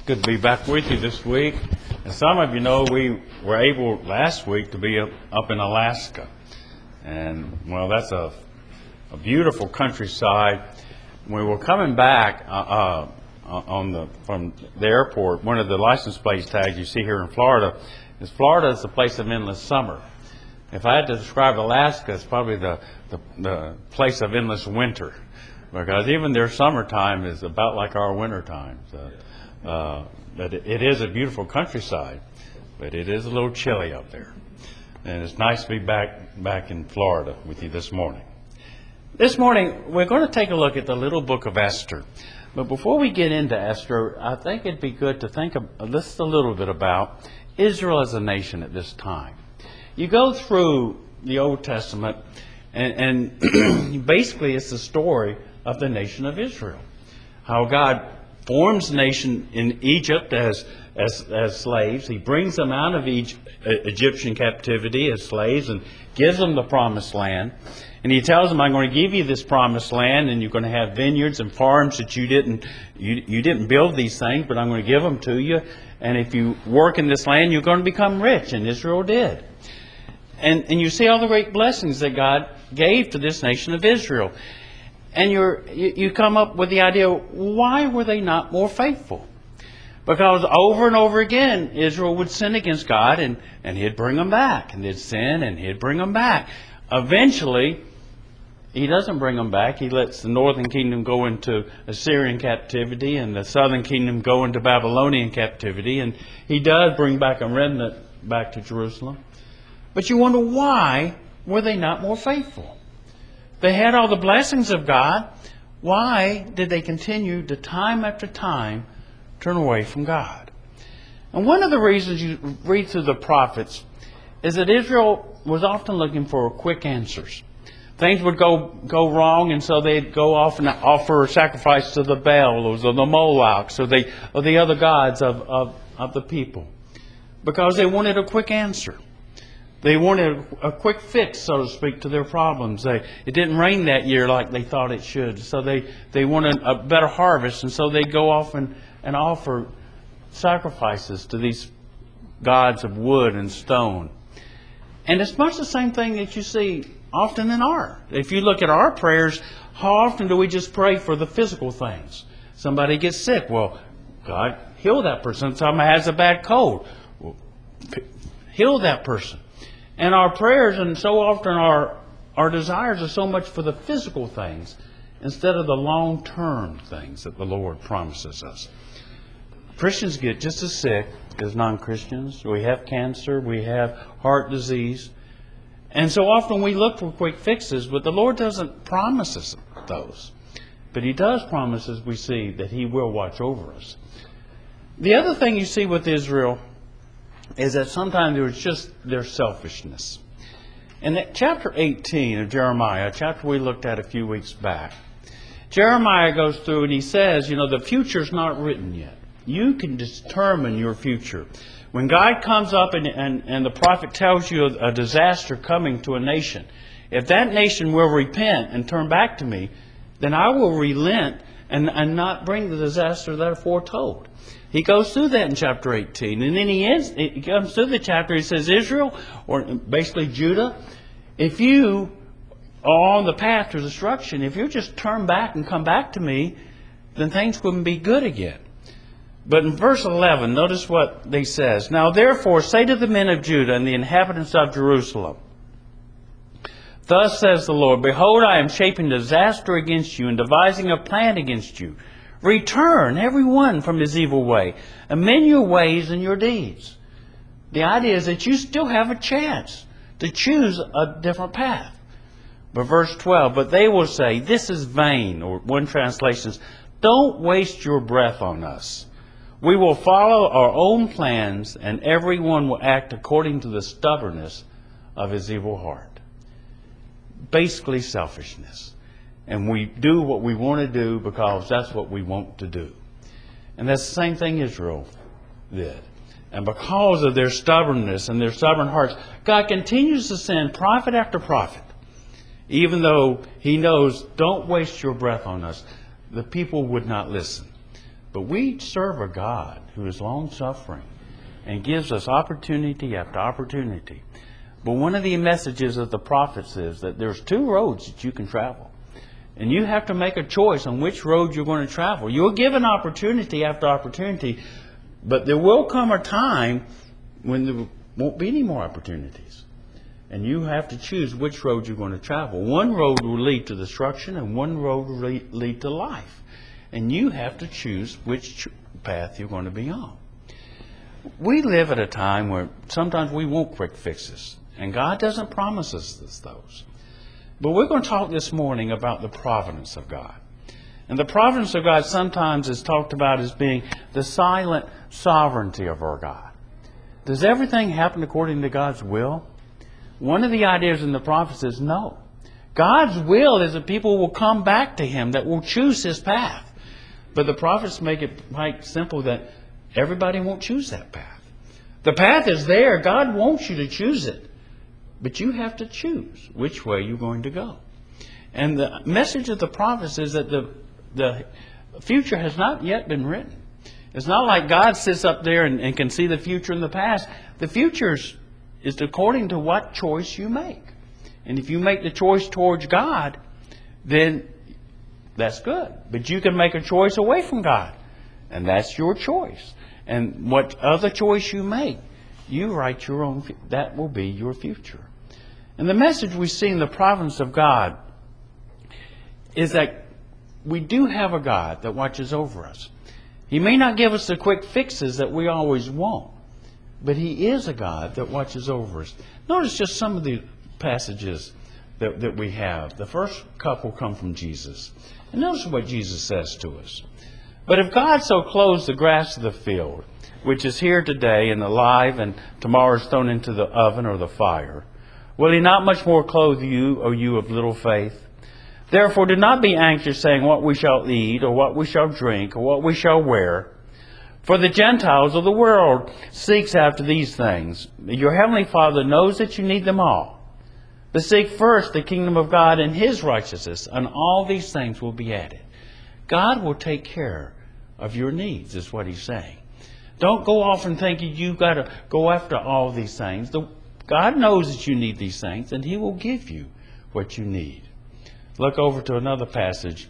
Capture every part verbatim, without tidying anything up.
Good to be back with you this week. As some of you know, we were able last week to be up, up in Alaska. And, well, that's a, a beautiful countryside. When we were coming back uh, uh, on the from the airport, one of the license plate tags you see here in Florida is Florida is the place of endless summer. If I had to describe Alaska, it's probably the, the, the place of endless winter. Because even their summertime is about like our wintertime. So, uh, but it, it is a beautiful countryside, but it is a little chilly up there. And it's nice to be back back in Florida with you this morning. This morning, we're going to take a look at the little book of Esther. But before we get into Esther, I think it'd be good to think of, just a little bit about Israel as a nation at this time. You go through the Old Testament, and, and basically it's the story of the nation of Israel. How God forms the nation in Egypt as, as, as slaves. He brings them out of Egypt, Egyptian captivity as slaves and gives them the promised land. And He tells them, I'm going to give you this promised land, and you're going to have vineyards and farms that you didn't you, you didn't build these things, but I'm going to give them to you. And if you work in this land, you're going to become rich. And Israel did. And, and you see all the great blessings that God gave to this nation of Israel. And you're, you, you come up with the idea, why were they not more faithful? Because over and over again, Israel would sin against God, and, and He'd bring them back. And they'd sin, and He'd bring them back. Eventually, He doesn't bring them back. He lets the northern kingdom go into Assyrian captivity, and the southern kingdom go into Babylonian captivity. And He does bring back a remnant back to Jerusalem. But you wonder, why were they not more faithful? They had all the blessings of God. Why did they continue to time after time turn away from God? And one of the reasons you read through the prophets is that Israel was often looking for quick answers. Things would go go wrong, and so they'd go off and offer sacrifice to the Baals or the Molochs or the, or the other gods of, of, of the people. Because they wanted a quick answer. They wanted a quick fix, so to speak, to their problems. They, it didn't rain that year like they thought it should. So they, they wanted a better harvest. And so they go off and, and offer sacrifices to these gods of wood and stone. And it's much the same thing that you see often in our. If you look at our prayers, how often do we just pray for the physical things? Somebody gets sick. Well, God, heal that person. Somebody has a bad cold. Well, heal that person. And our prayers, and so often our, our desires are so much for the physical things instead of the long-term things that the Lord promises us. Christians get just as sick as non-Christians. We have cancer. We have heart disease. And so often we look for quick fixes, but the Lord doesn't promise us those. But He does promise, as we see, that He will watch over us. The other thing you see with Israel is that sometimes there was just their selfishness. In that chapter eighteen of Jeremiah, a chapter we looked at a few weeks back, Jeremiah goes through and he says, you know, the future's not written yet. You can determine your future. When God comes up and, and, and the prophet tells you a, a disaster coming to a nation, if that nation will repent and turn back to me, then I will relent and, and not bring the disaster that are foretold. He goes through that in chapter eighteen. And then he, ends, he comes through the chapter, he says, Israel, or basically Judah, if you are on the path to destruction, if you just turn back and come back to me, then things wouldn't be good again. But in verse eleven, notice what he says. Now therefore say to the men of Judah and the inhabitants of Jerusalem, thus says the Lord, behold, I am shaping disaster against you and devising a plan against you. Return, every one, from his evil way. Amend your ways and your deeds. The idea is that you still have a chance to choose a different path. But verse twelve, but they will say, this is vain. Or one translation says, don't waste your breath on us. We will follow our own plans, and everyone will act according to the stubbornness of his evil heart. Basically selfishness. And we do what we want to do because that's what we want to do. And that's the same thing Israel did. And because of their stubbornness and their stubborn hearts, God continues to send prophet after prophet. Even though He knows, don't waste your breath on us. The people would not listen. But we serve a God who is long-suffering and gives us opportunity after opportunity. But one of the messages of the prophets is that there's two roads that you can travel. And you have to make a choice on which road you're going to travel. You're given opportunity after opportunity, but there will come a time when there won't be any more opportunities. And you have to choose which road you're going to travel. One road will lead to destruction and one road will lead to life. And you have to choose which path you're going to be on. We live at a time where sometimes we want quick fixes. And God doesn't promise us those. But we're going to talk this morning about the providence of God. And the providence of God sometimes is talked about as being the silent sovereignty of our God. Does everything happen according to God's will? One of the ideas in the prophets is no. God's will is that people will come back to Him, that will choose His path. But the prophets make it quite simple that everybody won't choose that path. The path is there. God wants you to choose it. But you have to choose which way you're going to go. And the message of the prophets is that the, the future has not yet been written. It's not like God sits up there and, and can see the future and the past. The future is according to what choice you make. And if you make the choice towards God, then that's good. But you can make a choice away from God. And that's your choice. And what other choice you make, you write your own. That will be your future. And the message we see in the providence of God is that we do have a God that watches over us. He may not give us the quick fixes that we always want, but He is a God that watches over us. Notice just some of the passages that, that we have. The first couple come from Jesus. And notice what Jesus says to us. But if God so clothes the grass of the field, which is here today and alive and tomorrow is thrown into the oven or the fire, will He not much more clothe you, O you of little faith? Therefore do not be anxious, saying, what we shall eat, or what we shall drink, or what we shall wear. For the Gentiles of the world seeks after these things. Your heavenly Father knows that you need them all. But seek first the kingdom of God and His righteousness, and all these things will be added. God will take care of your needs, is what He's saying. Don't go off and thinking you've got to go after all these things. The God knows that you need these things, and He will give you what you need. Look over to another passage.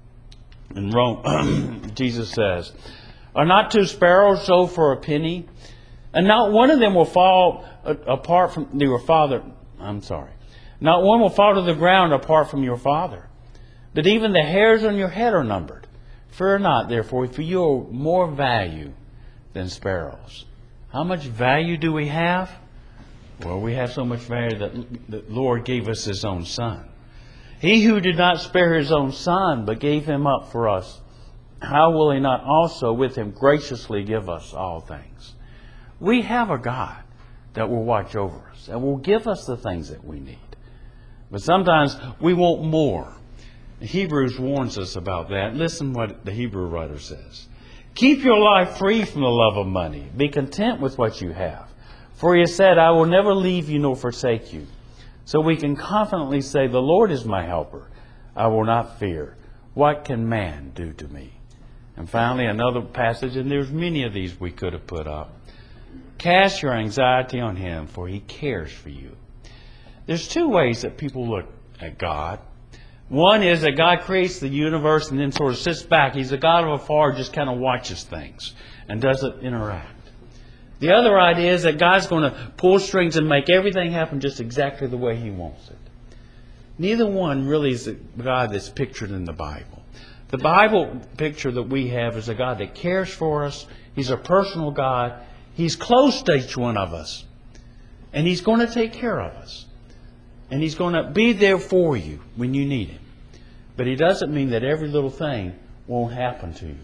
In Rome, Jesus says, are not two sparrows sold for a penny? And not one of them will fall apart from your Father. I'm sorry. Not one will fall to the ground apart from your Father. But even the hairs on your head are numbered. Fear not, therefore, for you are more value than sparrows. How much value do we have? Well, we have so much value that the Lord gave us His own Son. He who did not spare His own Son, but gave Him up for us, how will He not also with Him graciously give us all things? We have a God that will watch over us, and will give us the things that we need. But sometimes we want more. Hebrews warns us about that. Listen what the Hebrew writer says. Keep your life free from the love of money. Be content with what you have. For He has said, I will never leave you nor forsake you. So we can confidently say, the Lord is my helper. I will not fear. What can man do to me? And finally, another passage, and there's many of these we could have put up. Cast your anxiety on Him, for He cares for you. There's two ways that people look at God. One is that God creates the universe and then sort of sits back. He's a God of afar, just kind of watches things and doesn't interact. The other idea is that God's going to pull strings and make everything happen just exactly the way He wants it. Neither one really is the God that's pictured in the Bible. The Bible picture that we have is a God that cares for us. He's a personal God. He's close to each one of us. And He's going to take care of us. And He's going to be there for you when you need Him. But He doesn't mean that every little thing won't happen to you.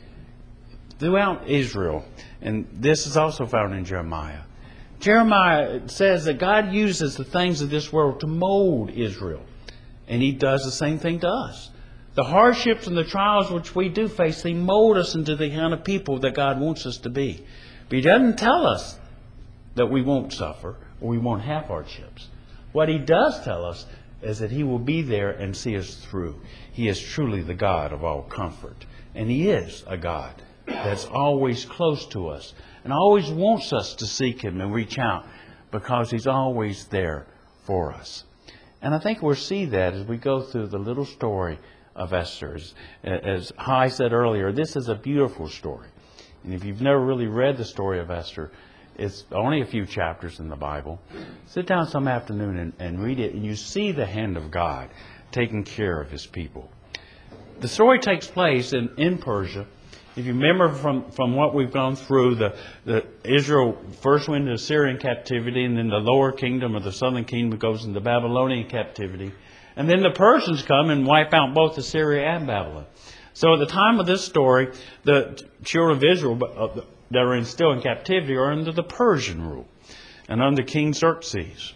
Throughout Israel, and this is also found in Jeremiah, Jeremiah says that God uses the things of this world to mold Israel. And He does the same thing to us. The hardships and the trials which we do face, they mold us into the kind of people that God wants us to be. But He doesn't tell us that we won't suffer or we won't have hardships. What He does tell us is that He will be there and see us through. He is truly the God of all comfort. And He is a God that's always close to us and always wants us to seek Him and reach out because He's always there for us. And I think we'll see that as we go through the little story of Esther. As, as Hai said earlier, this is a beautiful story. And if you've never really read the story of Esther, it's only a few chapters in the Bible. Sit down some afternoon and, and read it, and you see the hand of God taking care of His people. The story takes place in, in Persia. If you remember from, from what we've gone through, the, the Israel first went into Assyrian captivity, and then the lower kingdom or the southern kingdom goes into Babylonian captivity. And then the Persians come and wipe out both Assyria and Babylon. So at the time of this story, the children of Israel that are in, still in captivity are under the Persian rule and under King Xerxes.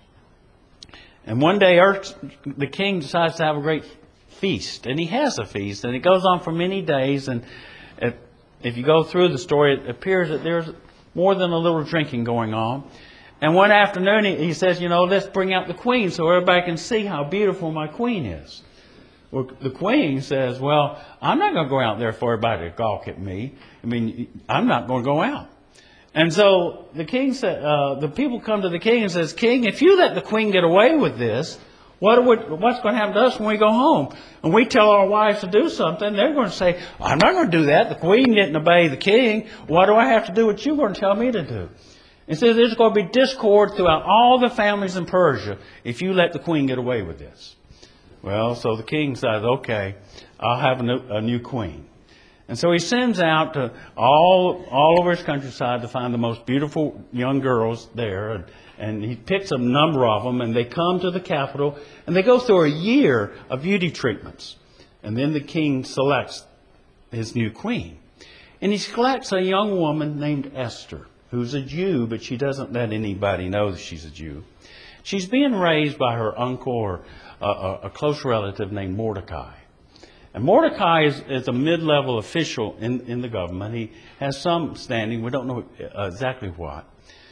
And one day the king decides to have a great feast. And he has a feast. And it goes on for many days. And if you go through the story, it appears that there's more than a little drinking going on. And one afternoon he says, you know, let's bring out the queen so everybody can see how beautiful my queen is. Well, the queen says, well, I'm not going to go out there for everybody to gawk at me. I mean, I'm not going to go out. And so the king said, uh, the people come to the king and says, King, if you let the queen get away with this, what would, what's going to happen to us when we go home? And we tell our wives to do something, they're going to say, I'm not going to do that. The queen didn't obey the king. What do I have to do what you're going to tell me to do? It says there's going to be discord throughout all the families in Persia if you let the queen get away with this. Well, so the king says, okay, I'll have a new, a new queen. And so he sends out to all, all over his countryside to find the most beautiful young girls there. And, and he picks a number of them, and they come to the capital, and they go through a year of beauty treatments. And then the king selects his new queen. And he selects a young woman named Esther, who's a Jew, but she doesn't let anybody know that she's a Jew. She's being raised by her uncle or a, a close relative named Mordecai. And Mordecai is, is a mid-level official in, in the government. He has some standing. We don't know exactly what.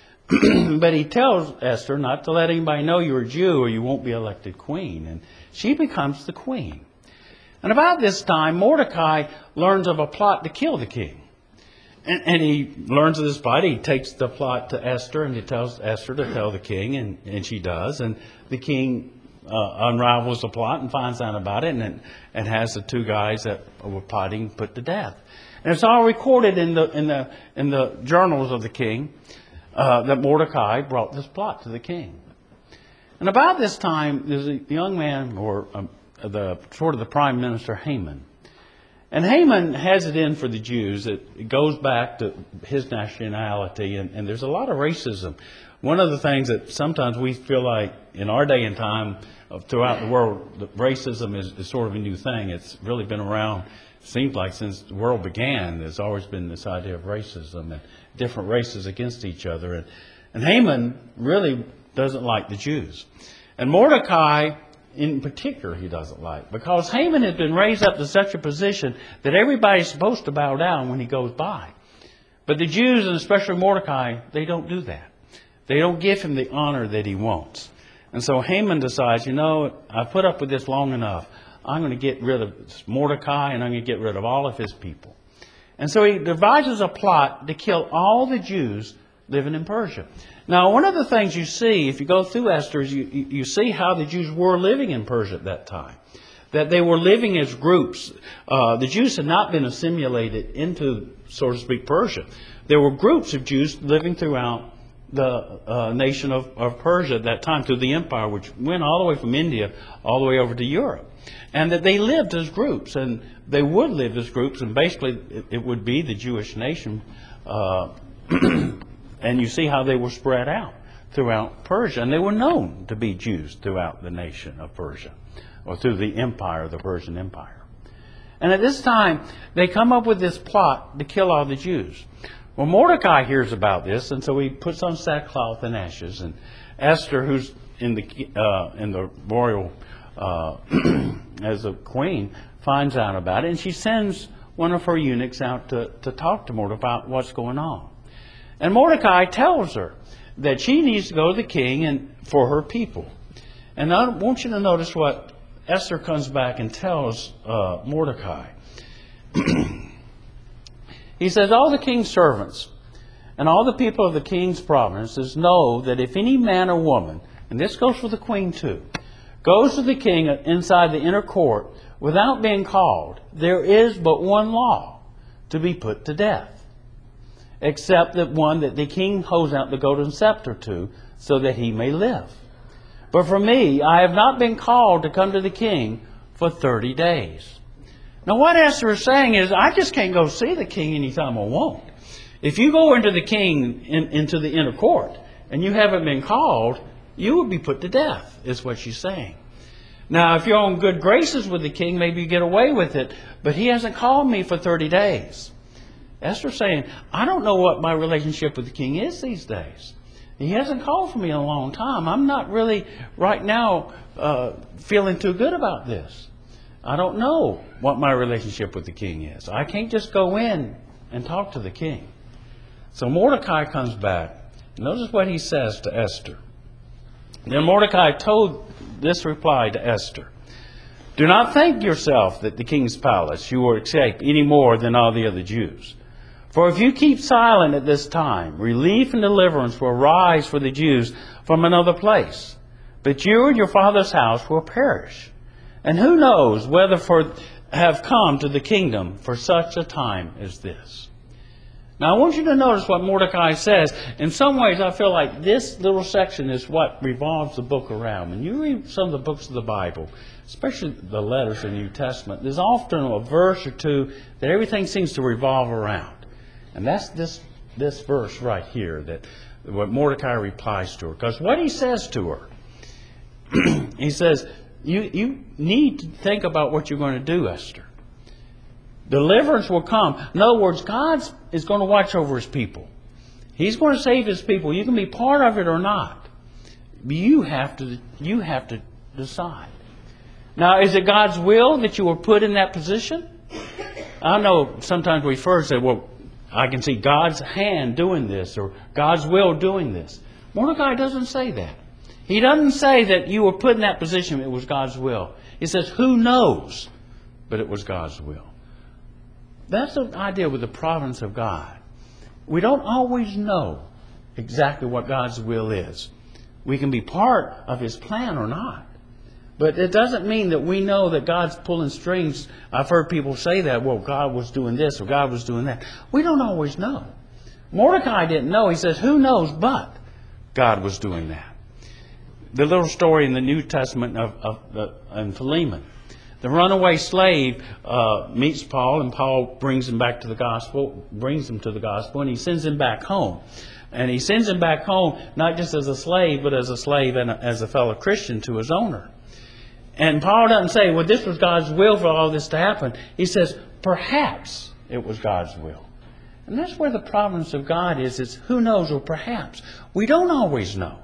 But he tells Esther not to let anybody know you're a Jew or you won't be elected queen. And she becomes the queen. And about this time, Mordecai learns of a plot to kill the king. And, and he learns of this plot. He takes the plot to Esther, and he tells Esther to tell the king, and, and she does. And the king uh, unravels the plot and finds out about it, and, and has the two guys that were plotting put to death. And it's all recorded in the in the in the journals of the king uh, that Mordecai brought this plot to the king. And about this time, there's a young man, or um, the sort of the prime minister, Haman. And Haman has it in for the Jews. It, it goes back to his nationality, and, and there's a lot of racism. One of the things that sometimes we feel like in our day and time of throughout the world, that racism is, is sort of a new thing. It's really been around, seems like, since the world began. There's always been this idea of racism and different races against each other. And, and Haman really doesn't like the Jews. And Mordecai, in particular, he doesn't like, because Haman had been raised up to such a position that everybody's supposed to bow down when he goes by. But the Jews, and especially Mordecai, they don't do that. They don't give him the honor that he wants. And so Haman decides, you know, I've put up with this long enough. I'm going to get rid of Mordecai, and I'm going to get rid of all of his people. And so he devises a plot to kill all the Jews living in Persia. Now, one of the things you see, if you go through Esther, is you, you see how the Jews were living in Persia at that time. That they were living as groups. Uh, the Jews had not been assimilated into, so to speak, Persia. There were groups of Jews living throughout the uh, nation of, of Persia at that time, through the empire, which went all the way from India all the way over to Europe. And that they lived as groups, and they would live as groups, and basically it, it would be the Jewish nation. Uh, and you see how they were spread out throughout Persia, and they were known to be Jews throughout the nation of Persia, or through the empire, the Persian Empire. And at this time, they come up with this plot to kill all the Jews. Well, Mordecai hears about this, and so he puts on sackcloth and ashes. And Esther, who's in the uh, in the royal uh, as a queen, finds out about it, and she sends one of her eunuchs out to, to talk to Mordecai about what's going on. And Mordecai tells her that she needs to go to the king and for her people. And I want you to notice what Esther comes back and tells uh, Mordecai. He says, all the king's servants and all the people of the king's provinces know that if any man or woman, and this goes for the queen too, goes to the king inside the inner court without being called, there is but one law, to be put to death, except that one that the king holds out the golden scepter to, so that he may live. But for me, I have not been called to come to the king for thirty days. Now what Esther is saying is, I just can't go see the king anytime I want. If you go into the king, in, into the inner court, and you haven't been called, you will be put to death, is what she's saying. Now, if you're on good graces with the king, maybe you get away with it, but he hasn't called me for thirty days. Esther's saying, I don't know what my relationship with the king is these days. He hasn't called for me in a long time. I'm not really, right now, uh, feeling too good about this. I don't know what my relationship with the king is. I can't just go in and talk to the king. So Mordecai comes back. Notice what he says to Esther. Then Mordecai told this reply to Esther. Do not think yourself that the king's palace you will escape any more than all the other Jews. For if you keep silent at this time, relief and deliverance will rise for the Jews from another place. But you and your father's house will perish. And who knows whether for have come to the kingdom for such a time as this. Now I want you to notice what Mordecai says. In some ways I feel like this little section is what revolves the book around. When you read some of the books of the Bible, especially the letters in the New Testament, there's often a verse or two that everything seems to revolve around. And that's this, this verse right here, that what Mordecai replies to her. Because what he says to her, he says, you, you need to think about what you're going to do, Esther. Deliverance will come. In other words, God is going to watch over His people. He's going to save His people. You can be part of it or not. You have to, you have to decide. Now, is it God's will that you were put in that position? I know sometimes we first say, well, I can see God's hand doing this or God's will doing this. Mordecai doesn't say that. He doesn't say that you were put in that position, it was God's will. He says, who knows? But it was God's will. That's the idea with the providence of God. We don't always know exactly what God's will is. We can be part of His plan or not. But it doesn't mean that we know that God's pulling strings. I've heard people say that, well, God was doing this or God was doing that. We don't always know. Mordecai didn't know. He says, who knows but God was doing that. The little story in the New Testament of, of, of, of Philemon. The runaway slave uh, meets Paul, and Paul brings him back to the gospel, brings him to the gospel, and he sends him back home. And he sends him back home not just as a slave, but as a slave and a, as a fellow Christian to his owner. And Paul doesn't say, well, this was God's will for all this to happen. He says, perhaps it was God's will. And that's where the providence of God is. It's who knows or perhaps. We don't always know.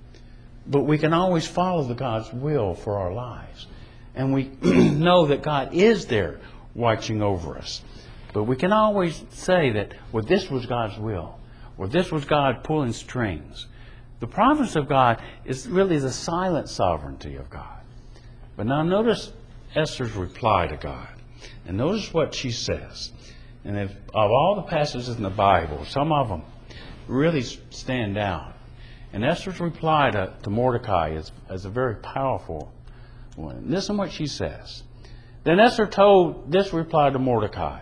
But we can always follow the God's will for our lives. And we know that God is there watching over us. But we can always say that, well, this was God's will. Or this was God pulling strings. The providence of God is really the silent sovereignty of God. But now notice Esther's reply to God. And notice what she says. And if, of all the passages in the Bible, some of them really stand out. And Esther's reply to, to Mordecai is, is a very powerful one. Listen what she says. Then Esther told this reply to Mordecai.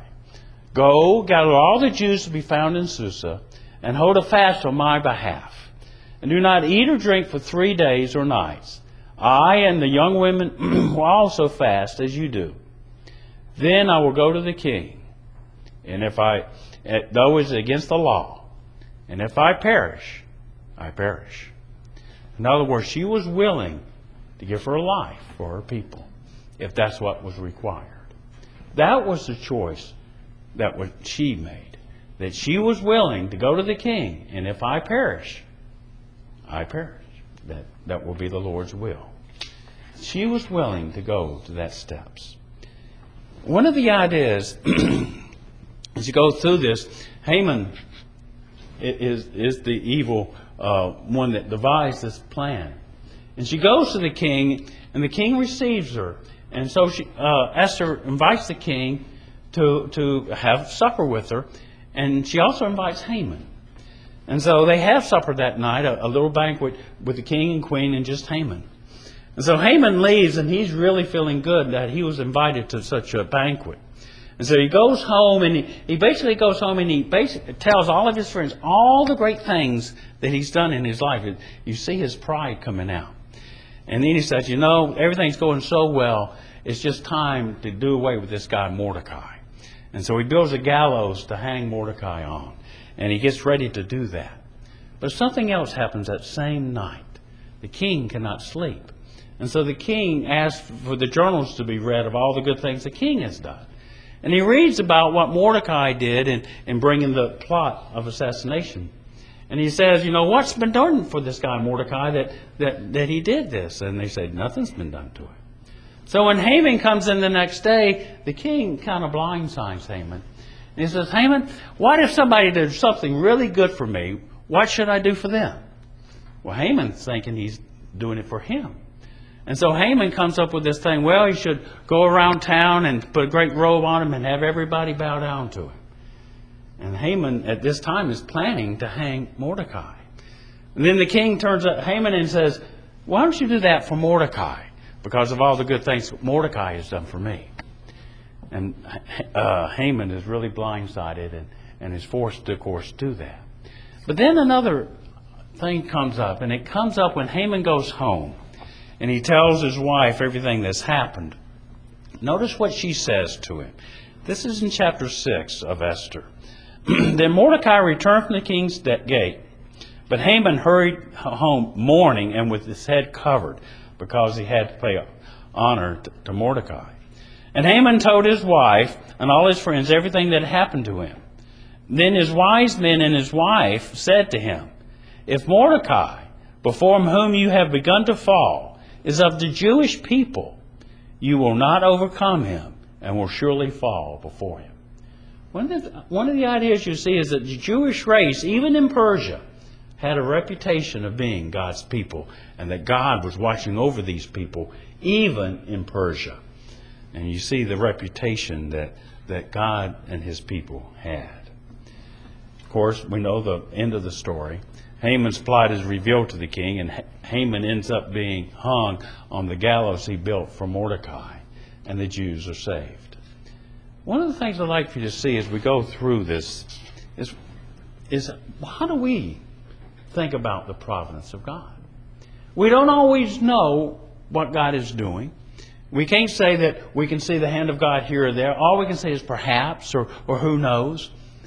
Go, gather all the Jews to be found in Susa, and hold a fast on my behalf. And do not eat or drink for three days or nights. I and the young women will also fast as you do. Then I will go to the king. And if I, though it is against the law, and if I perish, I perish. In other words, she was willing to give her life for her people, if that's what was required. That was the choice that was she made. That she was willing to go to the king, and if I perish, I perish. That, that will be the Lord's will. She was willing to go to that steps. One of the ideas, as you go through this, Haman is, is the evil uh, one that devised this plan. And she goes to the king, and the king receives her. And so she, uh, Esther invites the king to, to have supper with her. And she also invites Haman. And so they have supper that night, a, a little banquet with the king and queen and just Haman. And so Haman leaves, and he's really feeling good that he was invited to such a banquet. And so he goes home, and he, he basically goes home and he basically tells all of his friends all the great things that he's done in his life. You see his pride coming out. And then he says, you know, everything's going so well, it's just time to do away with this guy Mordecai. And so he builds a gallows to hang Mordecai on. And he gets ready to do that. But something else happens that same night. The king cannot sleep. And so the king asks for the journals to be read of all the good things the king has done. And he reads about what Mordecai did in, in bringing the plot of assassination. And he says, you know, what's been done for this guy Mordecai that, that, that he did this? And they say, nothing's been done to him. So when Haman comes in the next day, the king kind of blindsides Haman. And he says, Haman, what if somebody did something really good for me? What should I do for them? Well, Haman's thinking he's doing it for him. And so Haman comes up with this thing, well, he should go around town and put a great robe on him and have everybody bow down to him. And Haman at this time is planning to hang Mordecai. And then the king turns to Haman and says, why don't you do that for Mordecai? Because of all the good things Mordecai has done for me. And uh, Haman is really blindsided and, and is forced to, of course, do that. But then another thing comes up, and it comes up when Haman goes home. And he tells his wife everything that's happened. Notice what she says to him. This is in chapter six of Esther. Then Mordecai returned from the king's gate, but Haman hurried home mourning and with his head covered, because he had to pay honor to Mordecai. And Haman told his wife and all his friends everything that happened to him. Then his wise men and his wife said to him, if Mordecai, before whom you have begun to fall, is of the Jewish people, you will not overcome him and will surely fall before him. One of, the, one of the ideas you see is that the Jewish race, even in Persia, had a reputation of being God's people, and that God was watching over these people, even in Persia. And you see the reputation that, that God and his people had. Of course, we know the end of the story. Haman's plot is revealed to the king, and Haman ends up being hung on the gallows he built for Mordecai, and the Jews are saved. One of the things I'd like for you to see as we go through this is, is how do we think about the providence of God? We don't always know what God is doing. We can't say that we can see the hand of God here or there. All we can say is perhaps or, or who knows.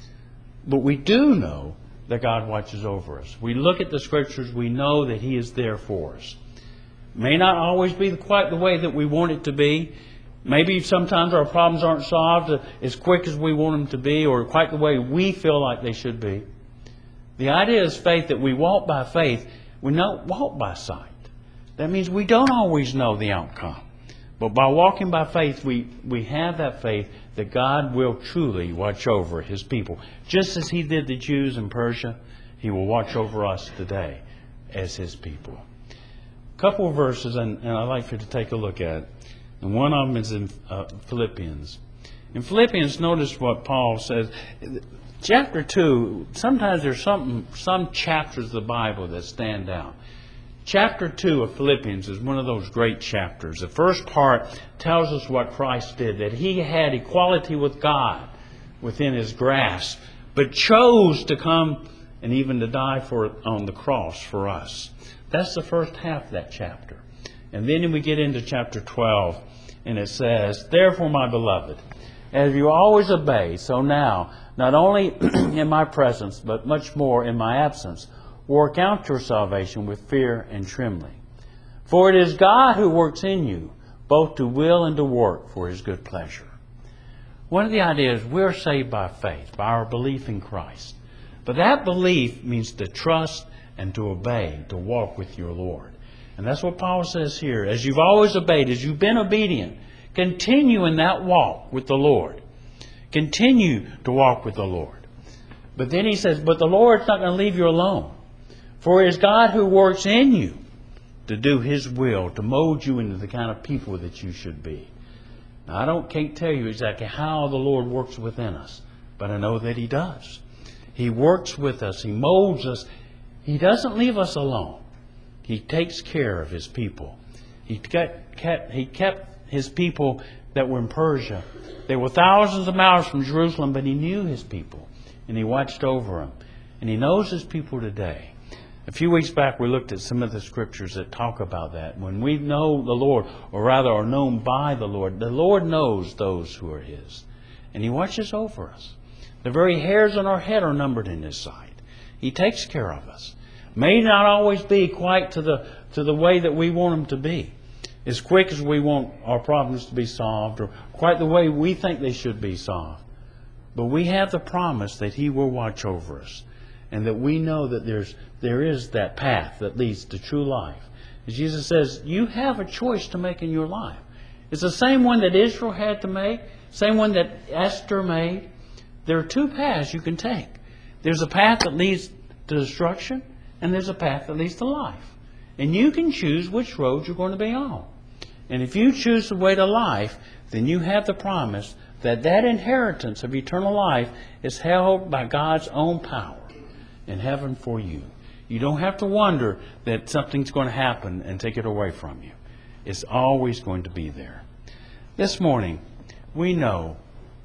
But we do know that God watches over us. We look at the Scriptures, we know that He is there for us. May not always be quite the way that we want it to be. Maybe sometimes our problems aren't solved as quick as we want them to be, or quite the way we feel like they should be. The idea is faith, that we walk by faith. We don't walk by sight. That means we don't always know the outcome. But by walking by faith, we, we have that faith that God will truly watch over His people. Just as He did the Jews in Persia, He will watch over us today as His people. A couple of verses, and, and I'd like for you to take a look at. And one of them is in uh, Philippians. In Philippians, notice what Paul says. Chapter two, sometimes there's some, some chapters of the Bible that stand out. Chapter two of Philippians is one of those great chapters. The first part tells us what Christ did, that He had equality with God within His grasp, but chose to come and even to die for on the cross for us. That's the first half of that chapter. And then we get into chapter twelve, and it says, therefore, my beloved, as you always obey, so now, not only in my presence, but much more in my absence, work out your salvation with fear and trembling. For it is God who works in you, both to will and to work for His good pleasure. One of the ideas, we're saved by faith, by our belief in Christ. But that belief means to trust and to obey, to walk with your Lord. And that's what Paul says here. As you've always obeyed, as you've been obedient, continue in that walk with the Lord. Continue to walk with the Lord. But then he says, but the Lord's not going to leave you alone. For it is God who works in you to do His will, to mold you into the kind of people that you should be. Now, I don't can't tell you exactly how the Lord works within us, but I know that He does. He works with us. He molds us. He doesn't leave us alone. He takes care of His people. He kept, kept, he kept His people that were in Persia. They were thousands of miles from Jerusalem, but He knew His people, and He watched over them. And He knows His people today. A few weeks back, we looked at some of the scriptures that talk about that. When we know the Lord, or rather are known by the Lord, the Lord knows those who are His. And He watches over us. The very hairs on our head are numbered in His sight. He takes care of us. May not always be quite to the to the way that we want them to be. As quick as we want our problems to be solved, or quite the way we think they should be solved. But we have the promise that He will watch over us. And that we know that there's there is that path that leads to true life. As Jesus says, you have a choice to make in your life. It's the same one that Israel had to make, same one that Esther made. There are two paths you can take. There's a path that leads to destruction, and there's a path that leads to life. And you can choose which road you're going to be on. And if you choose the way to life, then you have the promise that that inheritance of eternal life is held by God's own power in heaven for you. You don't have to wonder that something's going to happen and take it away from you. It's always going to be there. This morning, we know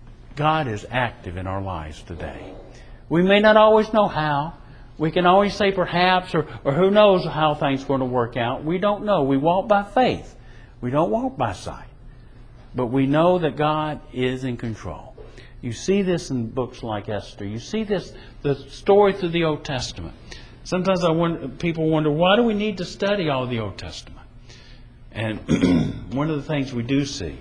God is active in our lives today. We may not always know how. We can always say perhaps, or, or who knows how things are going to work out. We don't know. We walk by faith. We don't walk by sight. But we know that God is in control. You see this in books like Esther. You see this, the story through the Old Testament. Sometimes I wonder, people wonder, why do we need to study all the Old Testament? And one of the things we do see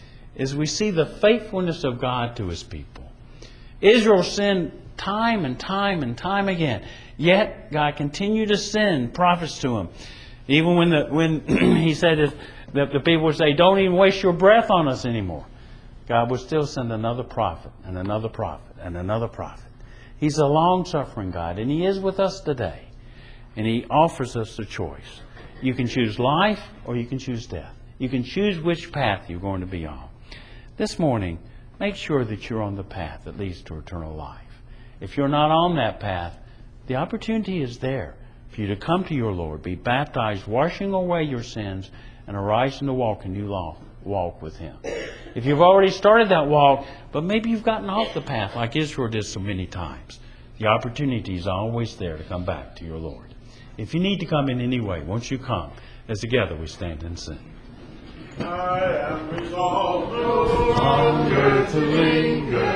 is we see the faithfulness of God to His people. Israel sinned time and time and time again. Yet God continued to send prophets to them. Even when the when He said that the people would say, don't even waste your breath on us anymore. God would still send another prophet and another prophet and another prophet. He's a long-suffering God, and He is with us today. And He offers us a choice. You can choose life or you can choose death. You can choose which path you're going to be on. This morning, make sure that you're on the path that leads to eternal life. If you're not on that path, the opportunity is there for you to come to your Lord, be baptized, washing away your sins, and arising to walk a new walk with Him. If you've already started that walk, but maybe you've gotten off the path like Israel did so many times, the opportunity is always there to come back to your Lord. If you need to come in any way, won't you come as together we stand and sing. I am resolved no longer to linger.